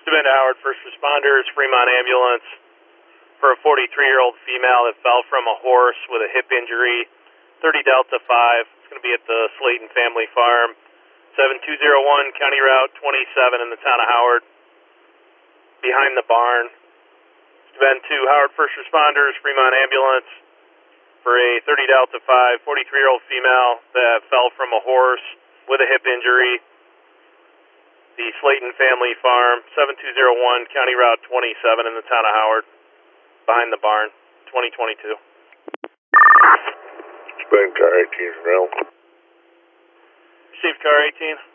Savannah Howard, first responders, Fremont ambulance for a 43-year-old female that fell from a horse with a hip injury, 30 Delta 5. It's going to be at the Slayton Family Farm, 7201 County Route 27 in the town of Howard, behind the barn. Savannah 2, Howard, first responders, Fremont ambulance for a 30 Delta 5, 43-year-old female that fell from a horse with a hip injury, the Slayton Family Farm, 7201 County Route 27 in the town of Howard, behind the barn, 2022. Spend car 18 around. Received car 18.